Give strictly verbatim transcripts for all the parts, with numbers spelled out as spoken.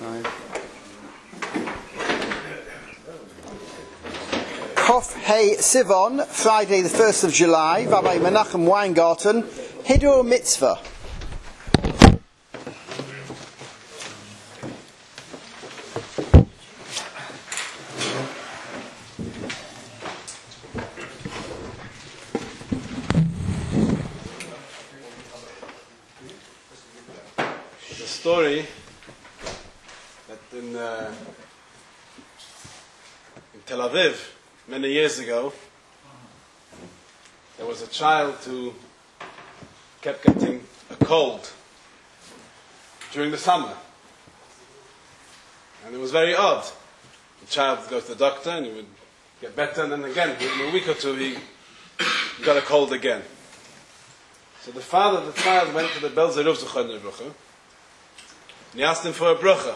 Kof Hey Sivon, Friday the first of July, Rabbi Menachem Weingarten, Hidur Mitzvah. The story that in, uh, in Tel Aviv, many years ago, there was a child who kept getting a cold during the summer. And it was very odd. The child would go to the doctor and he would get better, and then again, in a week or two, he got a cold again. So the father of the child went to the Belzer Rov Zechon Rebrucha, and he asked him for a bracha.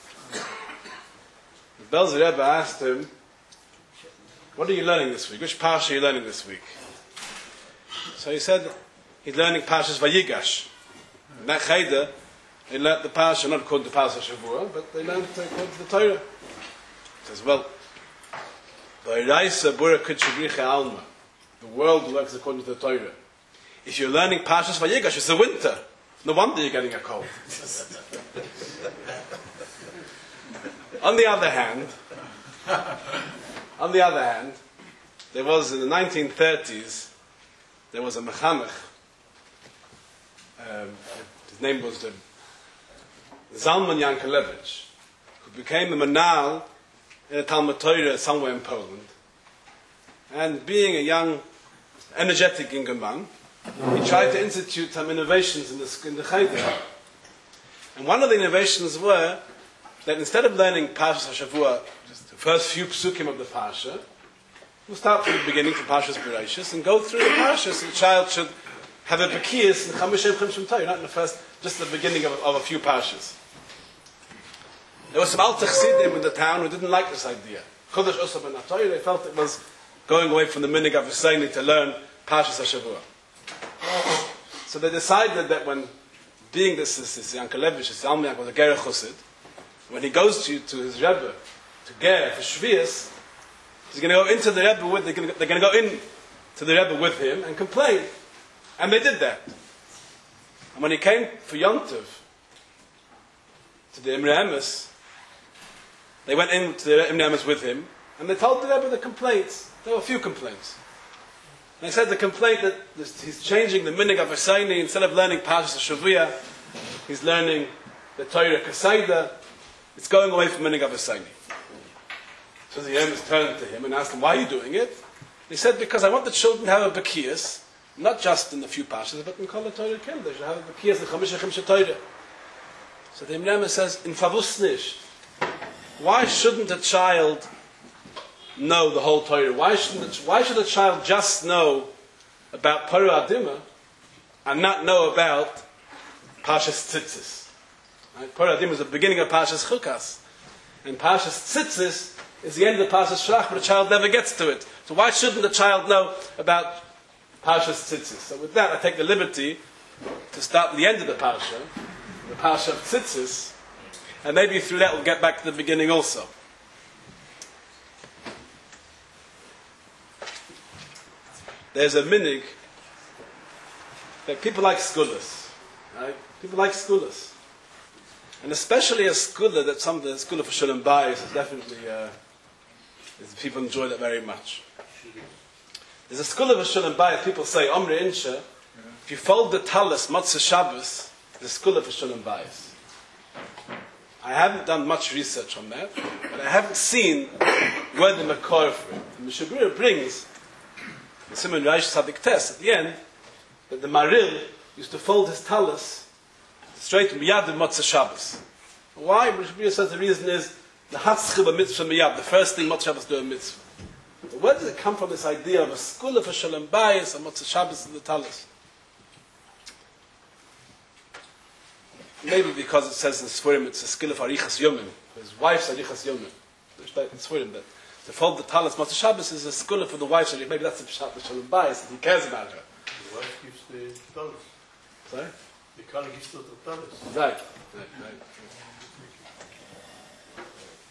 The Belzer Rebbe asked him, "What are you learning this week? Which parsha are you learning this week?" So he said he's learning Parshas Vayigash. In that cheder, they learned the parsha not according to Parshas Shavua, but they learned it according to the Torah. He says, "Well, Vayraisa Bura Kutchabricha Alma, the world works according to the Torah. If you're learning Parshas Vayigash, it's the winter. No wonder you're getting a cold." On the other hand, on the other hand, there was in the nineteen thirties, there was a mechanech. Um, his name was the Zalman Yankelevich, who became a manal in a Talmud Torah somewhere in Poland. And being a young, energetic younger man, he tried to institute some innovations in the, in the Cheder. And one of the innovations were that instead of learning Parshas HaShavua, just the first few psukim of the Parsha, we'll start from the beginning, from Parshas Bereshis, and go through the Parshas. The child should have a Bekiyas in Chamishem Chimshim Torah, not in the first, just the beginning of, of a few Parshas. There was some Alter Chassidim in the town who didn't like this idea. Chodesh Osam and HaTorah, they felt it was going away from the Minig of Husseini to learn Parshas HaShavua. So they decided that when, being this, this, this Yankelevich, this Almiak was a Ger Chassid, when he goes to, to his Rebbe, to Ger, for Shvius, he's going to go into the Rebbe with, they're going to, they're going to go in to the Rebbe with him and complain. And they did that. And when he came for Yom Tov, to the Imre Emes, they went in to the Imre Emes with him, and they told the Rebbe the complaints. There were a few complaints. And they said the complaint that he's changing the Minig of Husseini, instead of learning Parshas Shavua, he's learning the Torah Kasaida. It's going away from Minig of Husseini. So the Emes turned to him and asked him, "Why are you doing it?" He said, "Because I want the children to have a Bekiyas, not just in the few Parshas, but in Kol Torah Kel. They should have a Bekiyas in Chamish Chimshei Torah." So the Imre Emes says, "In Favus Nish, why shouldn't a child know the whole Torah? Why shouldn't? Why should a child just know about Parah Adima and not know about Parshas Tzitzis? Right? Parah Adima is the beginning of Parshas Chukas, and Parshas Tzitzis is the end of Parshas Shlach, but the child never gets to it. So why shouldn't the child know about Parshas Tzitzis?" So with that, I take the liberty to start the end of the Parsha, the Parsha of Tzitzis, and maybe through that we'll get back to the beginning also. There's a minig that people like skulas, right? People like skulas, and especially a skula that some of the skula for Shalom Bayis is definitely uh, is, people enjoy that very much. There's a skula for Shalom Bayis. People say Omri Insha. If you fold the talis Matzah Shabbos, the skula for Shalom Bayis. I haven't done much research on that, but I haven't seen where the makor for it. The Mishabura brings the Simon Reish Sadik Tes at the end that the Maril used to fold his talis straight miyad in Matzah Shabbos. Why? Mishabura says the reason is the Hatzchil mitzvah miyad, the first thing Matzah Shabbos do a mitzvah. But where does it come from, this idea of a skula for Shalom Bayis and Matzah Shabbos in the talis? Maybe because it says in Sfurim it's a skill of Arichas Yomim, his wife's Arichas Yomim. There's that in Sfurim that to fold the talis Matzah Shabbos is a skill for the wife's Arichas. Maybe that's the Pshat of Shalom Bayis, that he cares about her. The wife gives the talis. Sorry? The Kali gives the talis. Right, right, right.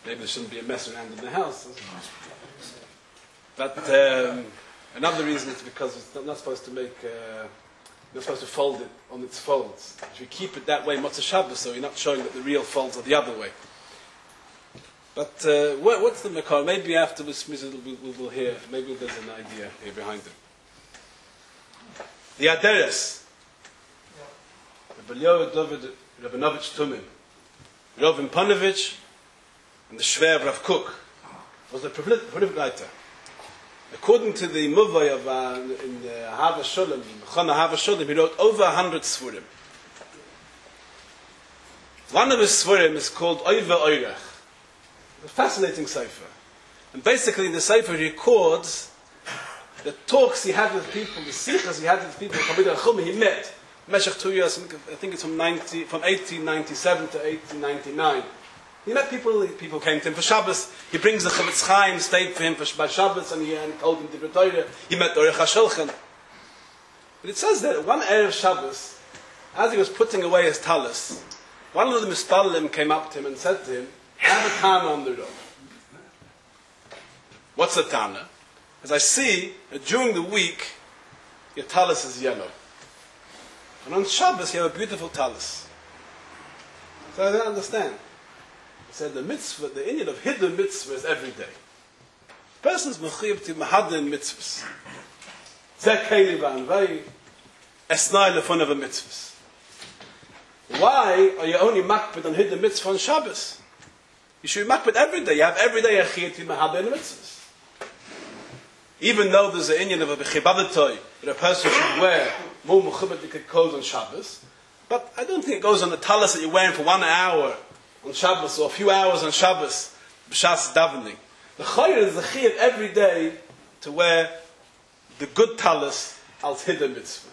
maybe there shouldn't be a mess around in the house. But um, another reason is because it's not, not supposed to make, uh, you're not supposed to fold it on its folds. If you keep it that way, Motzei Shabbos, so you're not showing that the real folds are the other way. But uh, what, what's the makar? Maybe afterwards we'll, we'll, we'll hear, maybe there's an idea here behind it. The Aderes. Rabbi Yoel David Rabinovich Tumim. Ravim Panovich and the Shver Rav Kook was the prolific writer. According to the Muvay of uh, in the Hava Sholem, Chana Hava Sholem, he wrote over a hundred Sfurim. One of his Sfurim is called Oiva Oirech, a fascinating cipher. And basically in the cipher he records the talks he had with people, the sikhs he had with people, he met, Meshach two years, I think it's from, ninety, from eighteen ninety-seven to eighteen ninety-nine. He met people, people came to him for Shabbos. He brings the Chavetz Chaim, stayed for him for by Shabbos, and he and told him the Torah. He met Orech HaShulchan. But it says that one Erev Shabbos, as he was putting away his talis, one of the Mispalim came up to him and said to him, I have a Tana on the road. What's the Tana? As I see that during the week, your talis is yellow. And on Shabbos, you have a beautiful talis. So I don't understand. He said the mitzvah, the inyan of hidden mitzvah is every day. The person's mechiyv to mahadin mitzvahs. Zeh keili v'anvei, esnai lefon of a mitzvahs. Why are you only makbid on hidden mitzvah on Shabbos? You should be makbid every day. You have every day a chiyv to mahadin mitzvahs. Even though there's an inyan of a bechibadatoy, that a person should wear more mechubadik clothes on Shabbos, but I don't think it goes on the talis that you're wearing for one hour on Shabbos, or a few hours on Shabbos, b'shas davening. The chayr is the chiyuv every day to wear the good talis als hidden mitzvah.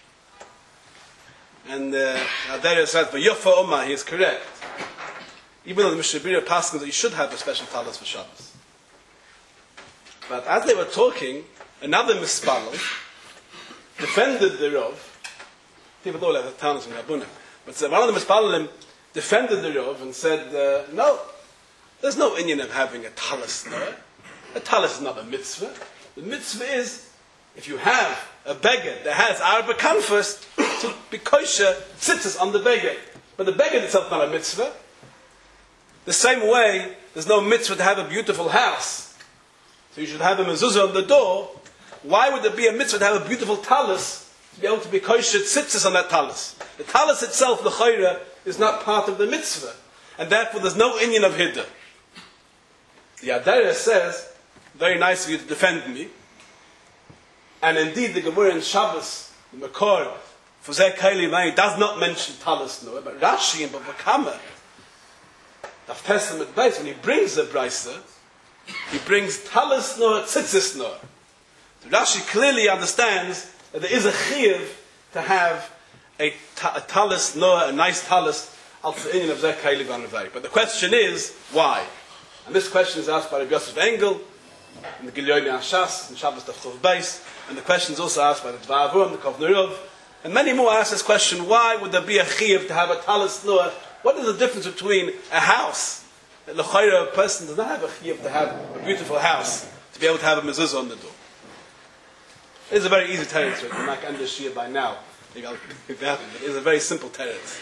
And uh, Adariah says, but Yofa Ummah, he is correct. Even though the Mishabira passes that you should have a special talis for Shabbos. But as they were talking, another mispalel defended the Rav. People don't have talis in Rabunim. But so one of the mispalelim defended the Rav and said, uh, no, there's no inyan of having a talis there. A talis is not a mitzvah. The mitzvah is, if you have a beged that has Arba Kanfas, to be kosher, tzitzis on the beged. But the beged itself is not a mitzvah. The same way, there's no mitzvah to have a beautiful house. So you should have a mezuzah on the door. Why would there be a mitzvah to have a beautiful talis, to be able to be kosher tzitzis on that talis? The talis itself, the chayra, is not part of the mitzvah. And therefore there's no inyan of hiddah. The Adariah says, very nice of you to defend me. And indeed the Gemara in Shabbos, the Makor, for Zeh Kaili Mai, does not mention talis no, but Rashi and Bava Kama, the Testament base, when he brings the Brisa, he brings talis no, tzitzis no. So Rashi clearly understands that there is a chiyuv to have a, ta- a talis no, a nice talis, al inyan of Zeh Kaili Vanavai. But the question is, why? And this question is asked by Rabbi Yosef Engel, in the Gilyoni Ashas, in Shabbos Tavchov Beis, and the question is also asked by the Dvar Avuram, the Kovner Rov, and many more ask this question, why would there be a chiyuv to have a talis noah? What is the difference between a house? A l'chayra, a person does not have a chiyuv to have a beautiful house, to be able to have a mezuzah on the door. It's a very easy teretz, right? I'm not going to end this shir by now. Maybe I'll pick that, but it's a very simple teretz.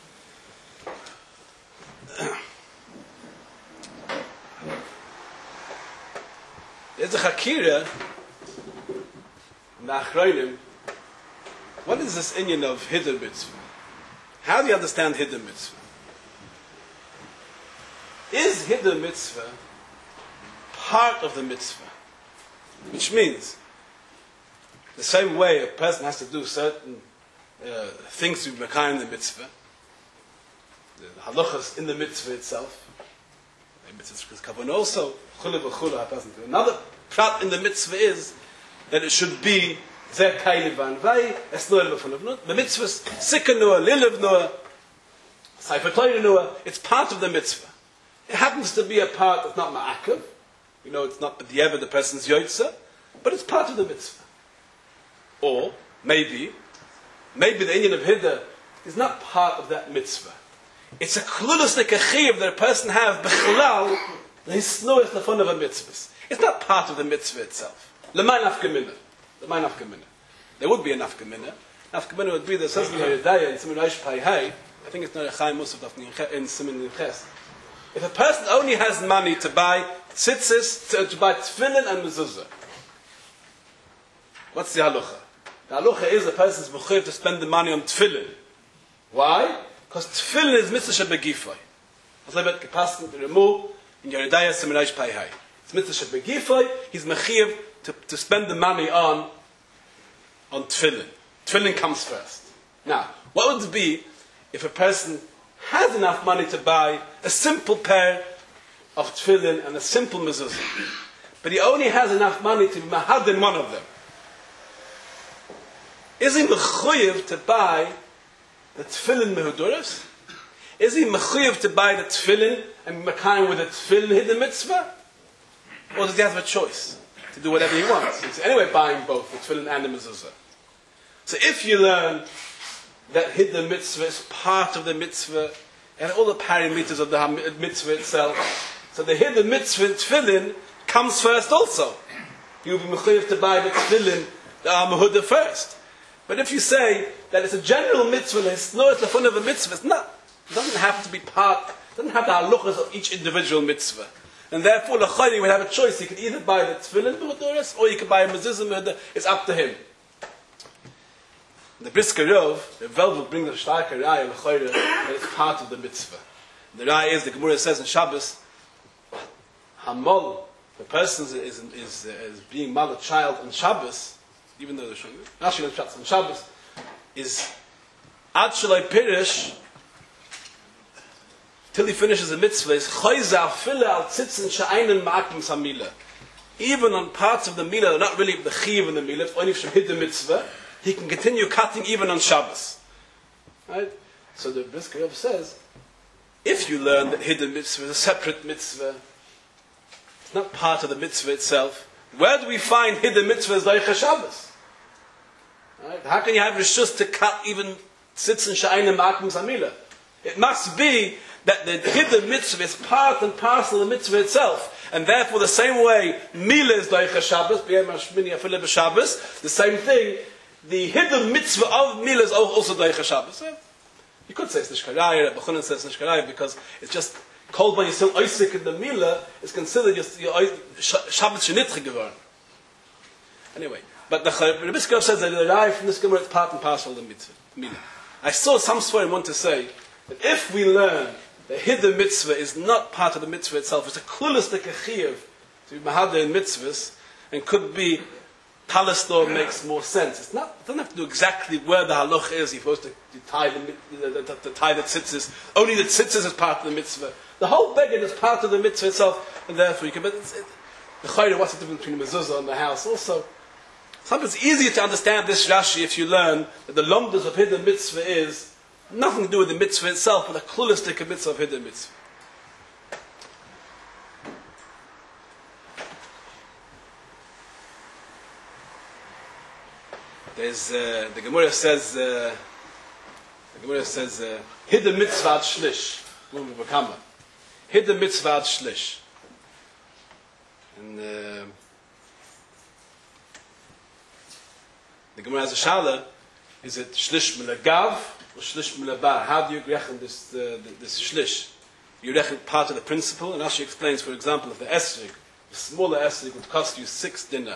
There's a chakira in the Achronim. What is this inyan of hidden mitzvah? How do you understand hidden mitzvah? Is hidden mitzvah part of the mitzvah? Which means, the same way a person has to do certain uh, things to be mekayim the mitzvah, the halachas in the mitzvah itself, the mitzvah is kavan also, chule v'chule, a person do. Another prat in the mitzvah is that it should be Zeh Kaili Vanvei, Esnoel B'Funavnut. The mitzvah is Sikha Noah, Liliv Noah, Sefer Torah Noah. It's part of the mitzvah. It happens to be a part that's not Ma'akav. You know, it's not the ever the person's Yoitza, but it's part of the mitzvah. Or, maybe, maybe the inyan of Hiddah is not part of that mitzvah. it's a klulusnik achiv that a person have b'chalal l'hisnuach lefon of a mitzvah. It's not part of the mitzvah itself. L'may nafkamina. L'may nafkamina. There would be a nafkamina. Nafkamina would be the says in Yeridaya in Siman Reish Pai Hay. I think it's not a Chaim Musaf in Siman Ches. If a person only has money to buy tzitzis, to, to buy tefillin and mezuzah, what's the halacha? The halacha is a person's mechuyev to spend the money on tefillin. Why? Because tefillin is mitzvah shebegifay. As I bet kapaskin to remove in Yeridaya Siman Reish Pai Hay. It's mitzvah shebegifay. He's mechuyev to to spend the money on on tefillin. Tefillin comes first. Now, what would it be if a person has enough money to buy a simple pair of tefillin and a simple mezuzah, but he only has enough money to be mahad in one of them? Is he mechuyev to buy the tefillin mehuduras? Is he mechuyev to buy the tefillin and be makayim with the tefillin hidden mitzvah? Or does he have a choice to do whatever he wants? He's anyway buying both the tefillin and the mezuzah. So if you learn that hidden mitzvah is part of the mitzvah and all the parameters of the mitzvah itself, so the hidden mitzvah tefillin comes first also. You'll be mechuyev to buy the tefillin, the Amahuda first. But if you say that it's a general mitzvah, it's no, it's the fun of a mitzvah, it's not. It doesn't have to be part, it doesn't have the halachas of each individual mitzvah. And therefore, the chayri would have a choice. He could either buy the tefillin mehudoros or he could buy a mezuzah mehudoros. It's up to him. The Brisker Rov, the Vel will bring the starke raya the chayri that it's part of the mitzvah. The raya is, the Gemara says in Shabbos, Hamol, the person is, is, is, is being mal a child on Shabbos, even though the Rashi Shabbos on Shabbos, is Ad Shalai Pirish, till he finishes the mitzvah, is Choyza Fila al Tzitzin Sha'ainen Ma'akim Samila. Even on parts of the milah, they're not really the chiv in the milah, it's only if hit the mitzvah, he can continue cutting even on Shabbos. Right? So the Brisker Rov says, if you learn that hidden mitzvah is a separate mitzvah, it's not part of the mitzvah itself, where do we find hidden mitzvah as Daicha Shabbos? Right? How can you have rishus to cut even tzitz and sha'ayin ma'akim samila? It must be that the hidden mitzvah is part and parcel of the mitzvah itself. And therefore the same way Mila is Daicha Shabbos, the same thing, the hidden mitzvah of Mila is also Daicha Shabbos. You could say it's Nishkaraya, Bechunin says Nishkaraya, because it's just called when you're still Isaac in the Mila, it's considered your, your Shabbos Shenitche geworden. Anyway, but the Brisker Rov says that the Rai from this Gemara is part and parcel of the mitzvah, Mila. I saw some Sforim want to say that if we learn the hidden mitzvah is not part of the mitzvah itself, it's a klulistic achiv to be mahadeh in mitzvahs, and could be Palestine makes more sense. It's not, it doesn't have to do exactly where the halach is. You're supposed to, to tie the, the, the, the, the tie the tzitzis. Only the tzitzis is part of the mitzvah. The whole beggar is part of the mitzvah itself, and therefore you can. But it's, it, the chayre, what's the difference between the mezuzah and the house? Also, sometimes it's easier to understand this Rashi if you learn that the lomdas of hidden mitzvah is nothing to do with the mitzvah itself, but a klulistic mitzvah of hidden mitzvah. There's uh, the Gemara says uh, the Gemara says uh, hidden mitzvah ad shlish when we become hidden mitzvah ad shlish, and uh, the Gemara has a shala: is it shlish milagav or shlish milabar? How do you reckon this uh, this shlish? You reckon part of the principle, and Rashi explains, for example, if the esrig, the smaller esrig would cost you six dinner.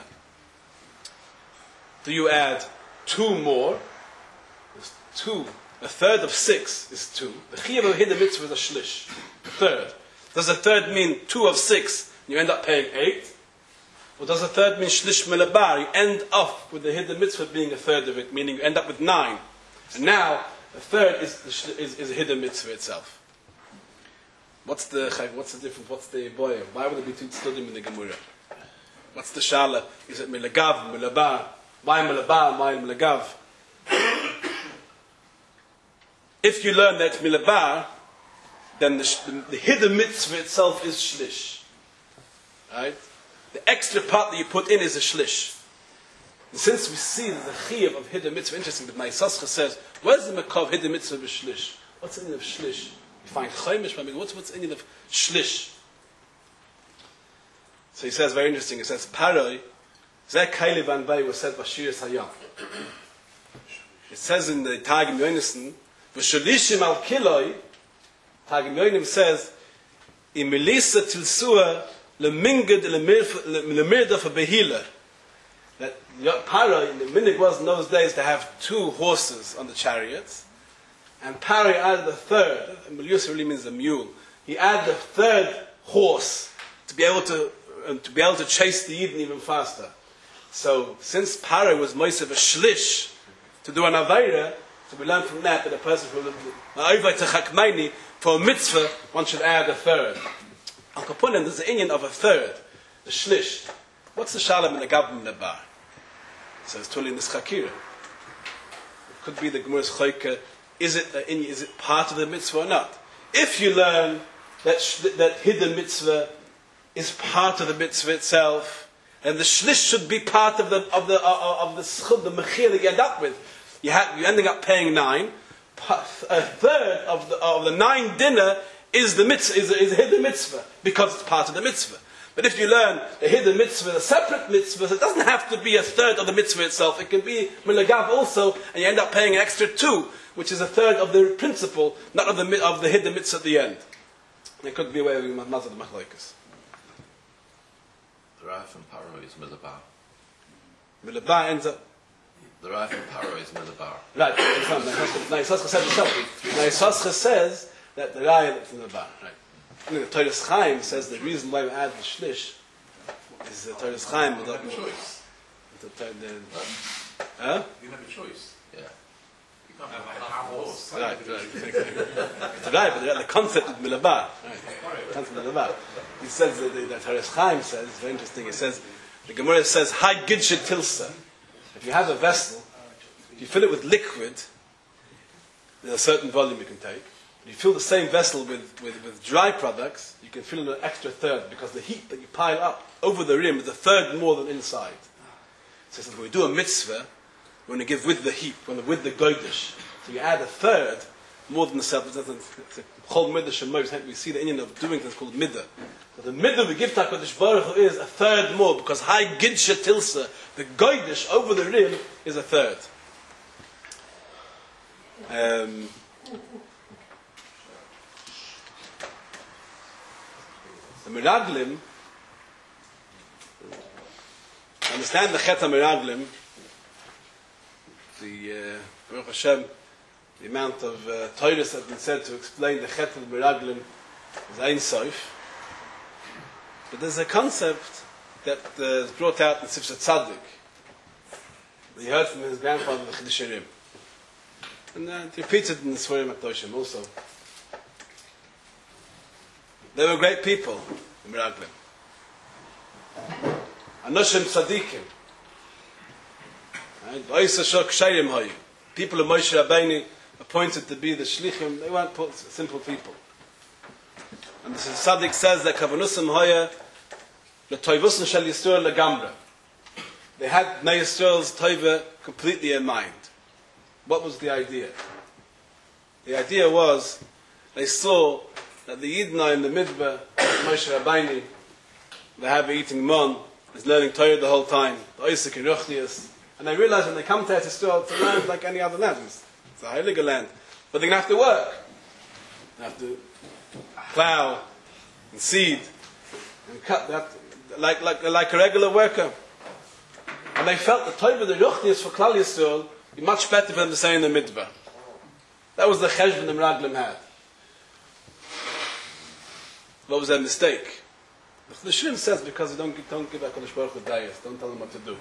Do you add two more? It's two. A third of six is two. The chiyuv of hidden mitzvah is a shlish. A third. Does a third mean two of six? You end up paying eight? Or does a third mean shlish melabar? You end up with the hidden mitzvah being a third of it, meaning you end up with nine. And now, a third is the is, is a hidden mitzvah itself. What's the what's the difference? What's the boy? Why would it be two tzedudim in the Gemara? What's the shala? Is it milagav, milabar? Why milabar? Why milagav? If you learn that milabar, then the, the, the hidden mitzvah itself is shlish. Right? The extra part that you put in is a shlish. And since we see that the chiyuv of hidden mitzvah, interesting that my Sascha says, where's the makov hidden mitzvah b'shlish? What's the meaning of shlish? You find Chaimish, but what's what's in of Shlish? So he says, very interesting, he says, Paroi, Zeh Kaili Van Bay was said Bashiris Hayam. It says in the Targum Yonason, V'shalishim al Kiloi, Targum Yonim says, in Melissa Tilsua, Lemingad Lemirda for Behila. That Paroi, the minig was in those days to have two horses on the chariots, and Paroi added the third, and Melissa really means a mule. He added the third horse to be able to um, to be able to chase the Yidden even faster. So since Paroi was Moshe a shlish to do an Aveira, so we learn from that that a person from the for a mitzvah, one should add a third. Al Kapunim, there's the Indian of a third, the shlish. What's the shalom in the Gabim Lebar? So it's totally in this Chakira. It could be the Gemara's Choyke, is it a, is it part of the mitzvah or not? If you learn that sh- that hidden mitzvah is part of the mitzvah itself, and the shlish should be part of the of the of the schud, the mechir that you end up with. You have, you're ending up paying nine. A third of the of the nine dinner is the mitzvah, is, is a hidden mitzvah because it's part of the mitzvah. But if you learn the hidden mitzvah, a separate mitzvah, so it doesn't have to be a third of the mitzvah itself. It can be milagav also, and you end up paying an extra two, which is a third of the principle, not of the of the hidden mitzvah at the end. It could be a way of mazal the machlokes. The Rav and Paro is Milabar. Milabar ends up. The Rav and Paro is Milabar. Right. Na'isoscha said himself. Na'isoscha says that the Raya is Milabar. Right. I mean, the Toras Chaim says the reason why we add the shlish is the Toras Chaim. You have a choice. The, the, the, huh? You have a choice. Yeah. You can't have like half a horse. Right, right. It's right, but the concept is Milabar. Right. The concept of Milabar. He says that the, the Toras Chaim says, it's very interesting, he says, the Gemara says, Hai Gidshe Tilsa. If you have a vessel, if you fill it with liquid, there's a certain volume you can take. If you fill the same vessel with, with, with dry products, you can fill in an extra third, because the heat that you pile up over the rim is a third more than inside. So he says, when we do a mitzvah, we're going to give with the heat, with the goydish. So you add a third, more than the self. It's a whole midah shemoy. We see the Indian of doing things called midah. So the midah we give to HaKadosh Baruch Hu is a third more, because high gidsha tilsa, the goydish over the rim, is a third. Um, the Meraglim, understand the Chet HaMeraglim, the uh, Baruch Hashem, the amount of uh, Torah that has been said to explain the Chet HaMeraglim is Ein Sof. But there's a concept that uh, is brought out in Sifsat Tzaddik. He heard from his grandfather, the Chiddushei HaRim. And uh, he repeated in the Sforim HaKadoshim also. They were great people, the Meraglim. Anoshim Tzaddikim. People of Moshe Rabbeinu appointed to be the Shlichim, they weren't simple people. And the Tzaddik says that Kavanusam Hoya L'Toivusan Shel Yisrael L'Gamra. They had Bnei Yisrael's Toiva completely in mind. What was the idea? The idea was they saw that the Yidna in the Midbar, Moshe Rabbeinu, they have eating mon, is learning Torah the whole time, the Isaac and Ruchnias, and they realize when they come to Yisrael, it's a land like any other land. It's a Heilige land. But they're going to have to work. They have to plow and seed and cut that like, like, like a regular worker. And they felt the Torah, the Ruchnias for Klal Yisrael, would be much better for them to say in the Midbar. That was the cheshbon the Meraglim had. What was their mistake? The Shrim says because you don't, don't give HaKadosh Baruch Hu dayas, don't tell them what to do.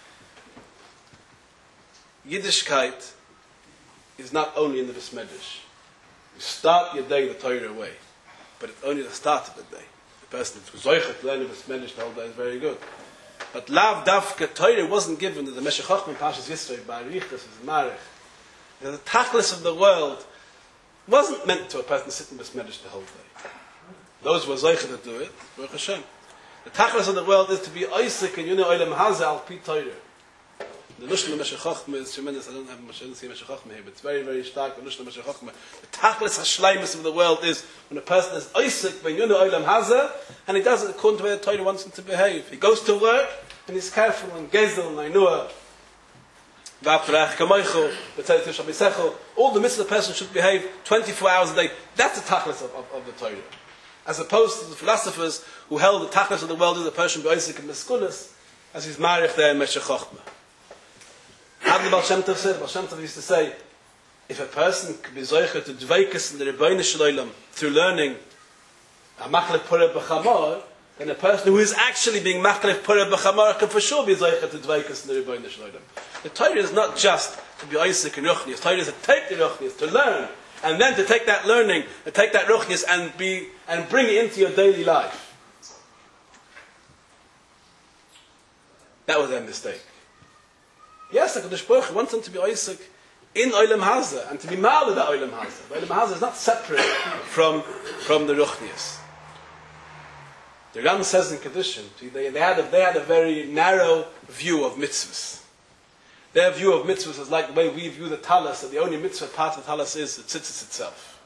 Yiddishkeit is not only in the Besmedish. You start your day the Torah way, but it's only the start of the day. The person who's zoichet to learn the Besmedish the whole day is very good. But Lav Dafka Torah wasn't given to the Meshech Chochmah Pashas Yisroi, Ba'arichas, is Marich. The tachlis of the world wasn't meant to a person to sit in Besmedish the whole day. Those who were zoichet to do it, Baruch Hashem. The tachlis of the world is to be Isaac and Yunah Olam Hazeh al Pi Torah. The Lushna Meshech Chochmah is tremendous. I don't have much, I don't see Meshech Chochmah here, but it's very, very stark. The Lushna Meshech Chochmah. The Tachlis HaShleimus of the world is when a person is Isaac ben Yuna Olam Hazeh, and he does it according to where the Torah wants him to behave. He goes to work, and he's careful, and Gezel, and Ainua, V'Apterach Kamoichu, B'Tzei Tishah B'Sechu, all the mitzvah the person should behave twenty-four hours a day. That's the Tachlis of, of, of the Torah. As opposed to the philosophers who held the Tachlis of the world is a person by Isaac and Meskulis, as he's married there in Meshech Chochmah. How did the Baal Shem Tov say? The Baal Shem Tov used to say, if a person could be zoicher to dveikus in the Rebbeinu Shalom through learning a machlef pureh b'chamor, then a person who is actually being machlef pureh b'chamor can for sure be zoicher to dveikus in the Rebbeinu Shalom. The Torah is not just to be Isaac and Ruchnius. The Torah is to take the Ruchnius, to learn, and then to take that learning, to take that Ruchnius and be and bring it into your daily life. That was their mistake. Yes, HaKadosh Baruch Hu wants them to be Isaac in Olam Hazeh and to be Ma'al of the Olam Hazeh. Olam Hazeh is not separate from, from the Ruchnius. The Ram says in Kedushin, they, they, had a, they had a very narrow view of mitzvahs. Their view of mitzvahs is like the way we view the talis, that the only mitzvah part of the talis is the tzitzis itself.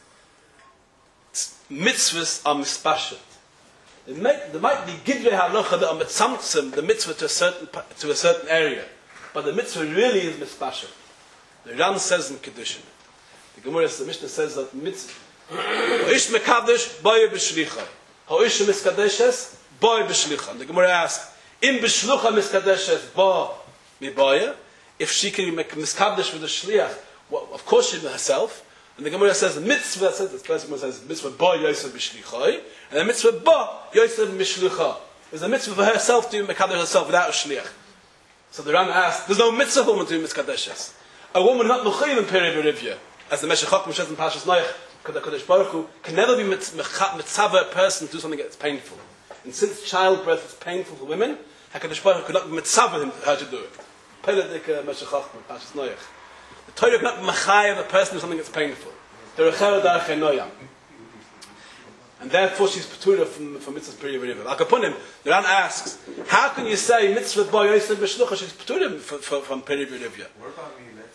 Mitzvahs are mispashet. There might be gidrei halacha that are mitzamtzim the mitzvah to a certain to a certain area, but the mitzvah really is mispashet. The Ram says in Kedushin, the Gemara, the Mishnah says that mitzvah Ho'ish mekadosh boy b'shlicha, Ho'ish miskadeshes boy b'shlicha. The Gemara asks, in b'shlucha miskadeshes bo mi boya, if she can make miskadesh with the shliach, well, of course she herself. And the Gemara says the mitzvah says the first one says mitzvah ba yosef b'shlichai, and the mitzvah ba yosef b'shlicha is a mitzvah for herself to mekadesh herself without a shliach. So the Ram asks, there's no mitzvah for a woman to do miskadeshes. A woman not mechayiv in Peri Berivya, as the Meshech Chochmah says in Parshas Noach, Kadosh Baruch Hu can never be mitzvah a person to do something that's painful. And since childbirth is painful for women, Kadosh Baruch Hu could not be mitzvah him her to do it. Peledik Meshech Chochmah, Parshas Noach. The Torah cannot be mechayiv a person to do something that's painful. The Recher Darchei Noyam. And therefore she's patura from, from mitzvah's Peri Berivya. Al Kapunim, the Ran asks, how can you say mitzvah bo yosef b'shlucha, she's patura from, from Peri Berivya? What about me? That's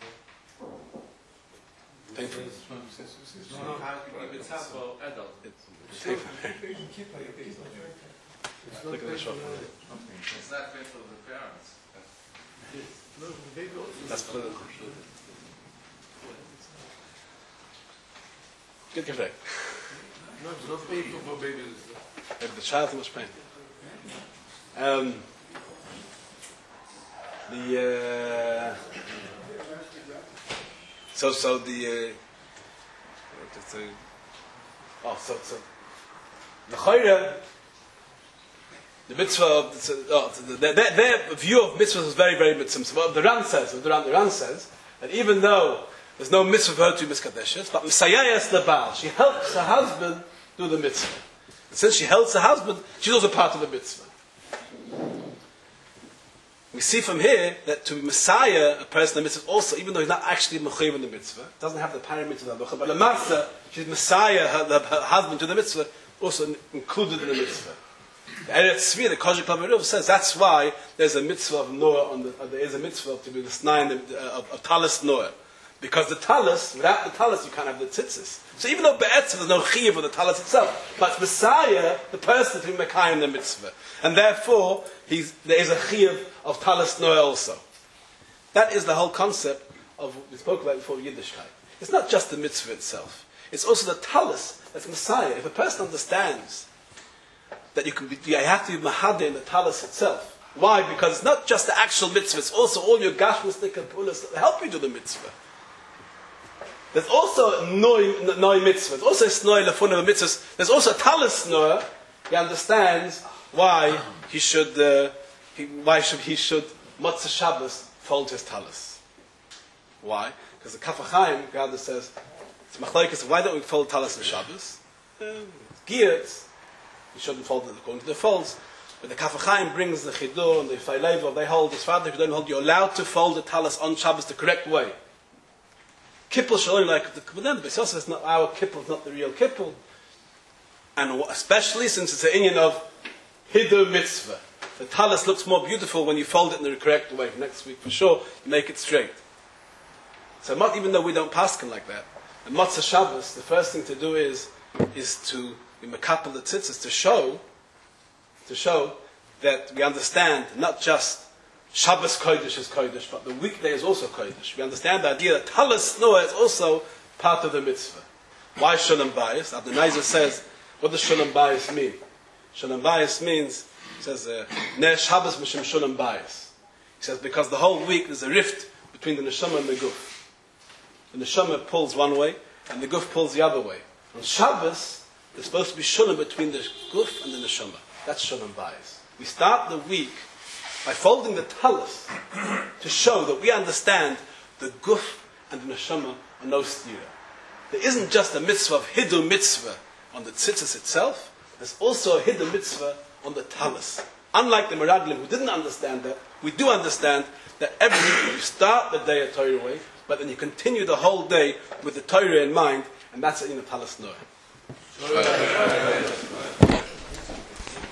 painful. Painful. No, how can you mitzvah for adult? Look at the shop. It's not painful for the parents. That's political. Good gift. No, it's not painful for babies. If the child too much pain. Um, the uh, so so the uh, what to say? Oh, so so the chayre, the mitzvah. Of the, oh, the, their, their view of mitzvahs is very very mitzvah. So what the Ran says, what the Ran, the Ran says that even though there's no mitzvah for her to be miskadeshes, but Messiah the Baal, she helps her husband do the mitzvah. And since she helps her husband, she's also part of the mitzvah. We see from here that to be Messiah, a person in the mitzvah also, even though he's not actually mechayiv in the mitzvah, doesn't have the parameter of the mitzvah, but the master, she's Messiah, her, her, her husband to the mitzvah, also included in the mitzvah. The Eretz Tzvi, the Kozhik Lameruv says that's why there's a mitzvah of Noah on the, uh, there is a mitzvah to be the snai uh, of, of Talis Noah. Because the talis, without the talis, you can't have the tzitzis. So even though be'etzah there's no chiyuv of the talis itself, but Messiah, the person to be mekayim the mitzvah, and therefore he's, there is a chiyuv of talis noah also. That is the whole concept of what we spoke about before Yiddishkeit. It's not just the mitzvah itself; it's also the talis that's Messiah. If a person understands that you can be, you have to be mahadeh in the talis itself. Why? Because it's not just the actual mitzvah; it's also all your gashmistik and pulas that help you do the mitzvah. There's also noi, noi mitzvah. There's also snoi lefun of mitzvahs. There's also talis noah. He understands why he should, uh, he, why should he should Motzei Shabbos fold his talis. Why? Because the Kaf HaChaim, God says, it's machlokes. Why don't we fold talis on Shabbos? Uh, geared. You shouldn't fold it according to the folds. But the Kaf HaChaim brings the chidur and the feilevo. They hold as far as you don't hold. You're allowed to fold the talis on Shabbos the correct way. Kippur shall only like the Kabbalah, but also it's not our kippur, it's not the real kippur. And especially since it's an inyan of hidur mitzvah. The talis looks more beautiful when you fold it in the correct way. Next week, for sure, you make it straight. So not, even though we don't paskin like that, the Matzah Shabbos, the first thing to do is is to be makapel the tzitzis, to show, to show that we understand not just Shabbos Kodesh is Kodesh, but the weekday is also Kodesh. We understand the idea that talis Noah is also part of the mitzvah. Why Shalom Bayis? Adonaizer says, what does Shalom Bayis mean? Shalom Bayis means, he says, Ne Shabbos Mishim Shalom Bayis. He says, because the whole week there's a rift between the neshama and the guf. The neshama pulls one way, and the guf pulls the other way. On Shabbos, there's supposed to be shalom between the guf and the neshama. That's Shalom Bayis. We start the week by folding the talis to show that we understand the guf and the neshama are no stira. There isn't just a mitzvah of hidu mitzvah on the tzitzis itself, there's also a hidu mitzvah on the talis. Unlike the Meraglim who didn't understand that, we do understand that every week you start the day a Torah way, but then you continue the whole day with the Torah in mind, and that's in the talis Noah.